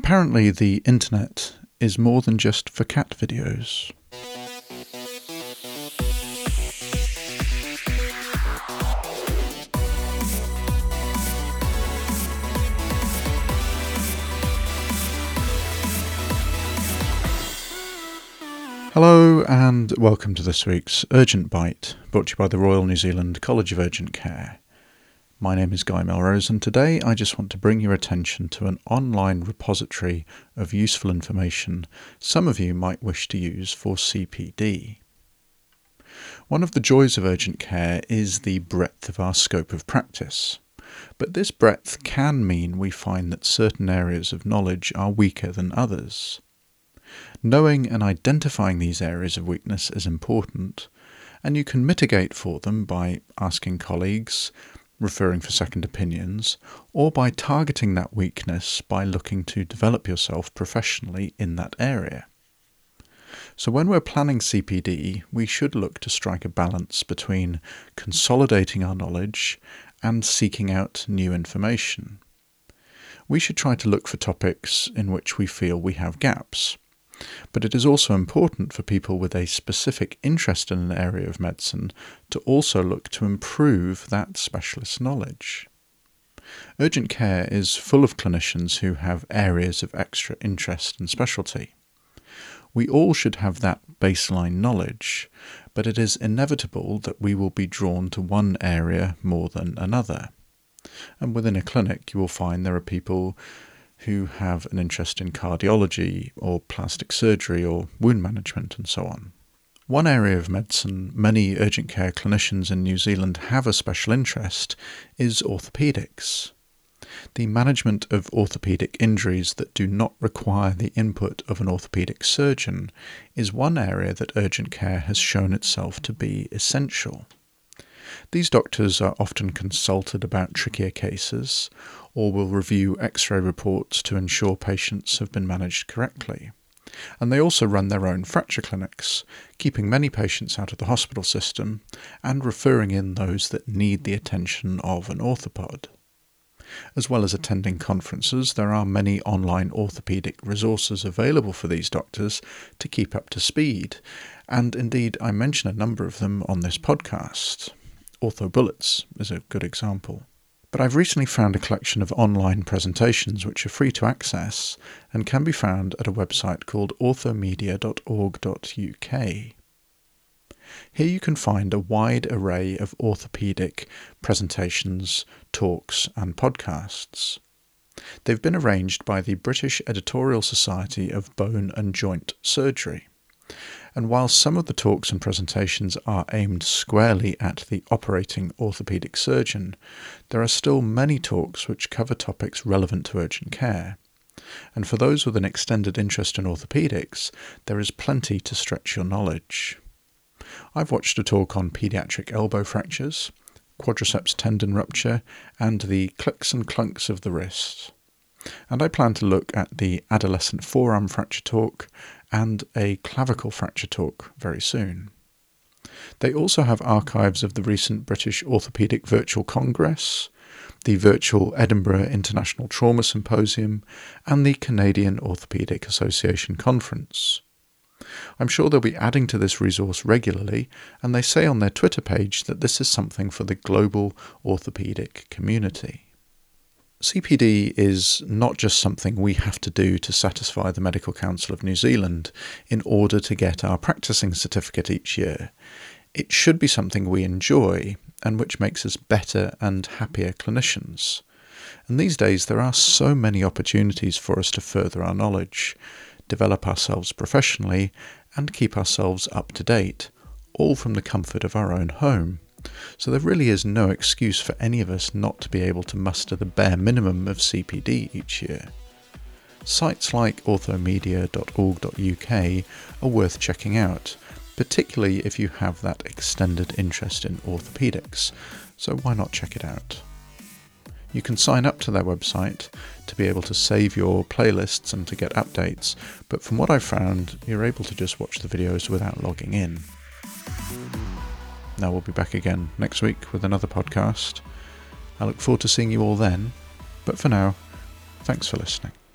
Apparently the internet is more than just for cat videos. Hello and welcome to this week's Urgent Bite, brought to you by the Royal New Zealand College of Urgent Care. My name is Guy Melrose, and today I just want to bring your attention to an online repository of useful information some of you might wish to use for CPD. One of the joys of urgent care is the breadth of our scope of practice, but this breadth can mean we find that certain areas of knowledge are weaker than others. Knowing and identifying these areas of weakness is important, and you can mitigate for them by asking colleagues, referring for second opinions, or by targeting that weakness by looking to develop yourself professionally in that area. So when we're planning CPD, we should look to strike a balance between consolidating our knowledge and seeking out new information. We should try to look for topics in which we feel we have gaps. But it is also important for people with a specific interest in an area of medicine to also look to improve that specialist knowledge. Urgent care is full of clinicians who have areas of extra interest and specialty. We all should have that baseline knowledge, but it is inevitable that we will be drawn to one area more than another. And within a clinic you will find there are people who have an interest in cardiology or plastic surgery or wound management and so on. One area of medicine many urgent care clinicians in New Zealand have a special interest is orthopaedics. The management of orthopaedic injuries that do not require the input of an orthopaedic surgeon is one area that urgent care has shown itself to be essential. These doctors are often consulted about trickier cases or will review X-ray reports to ensure patients have been managed correctly. And they also run their own fracture clinics, keeping many patients out of the hospital system and referring in those that need the attention of an orthopod. As well as attending conferences, there are many online orthopaedic resources available for these doctors to keep up to speed, and indeed I mention a number of them on this podcast. OrthoBullets is a good example. But I've recently found a collection of online presentations which are free to access and can be found at a website called orthomedia.org.uk. Here you can find a wide array of orthopaedic presentations, talks and podcasts. They've been arranged by the British Editorial Society of Bone and Joint Surgery. And while some of the talks and presentations are aimed squarely at the operating orthopaedic surgeon, there are still many talks which cover topics relevant to urgent care. And for those with an extended interest in orthopaedics, there is plenty to stretch your knowledge. I've watched a talk on paediatric elbow fractures, quadriceps tendon rupture, and the clicks and clunks of the wrist. And I plan to look at the adolescent forearm fracture talk and a clavicle fracture talk very soon. They also have archives of the recent British Orthopaedic Virtual Congress, the virtual Edinburgh International Trauma Symposium, and the Canadian Orthopaedic Association Conference. I'm sure they'll be adding to this resource regularly, and they say on their Twitter page that this is something for the global orthopaedic community. CPD is not just something we have to do to satisfy the Medical Council of New Zealand in order to get our practicing certificate each year. It should be something we enjoy and which makes us better and happier clinicians. And these days there are so many opportunities for us to further our knowledge, develop ourselves professionally and keep ourselves up to date, all from the comfort of our own home. So there really is no excuse for any of us not to be able to muster the bare minimum of CPD each year. Sites like orthomedia.org.uk are worth checking out, particularly if you have that extended interest in orthopaedics, so why not check it out? You can sign up to their website to be able to save your playlists and to get updates, but from what I've found, you're able to just watch the videos without logging in. Now we'll be back again next week with another podcast. I look forward to seeing you all then, but for now, thanks for listening.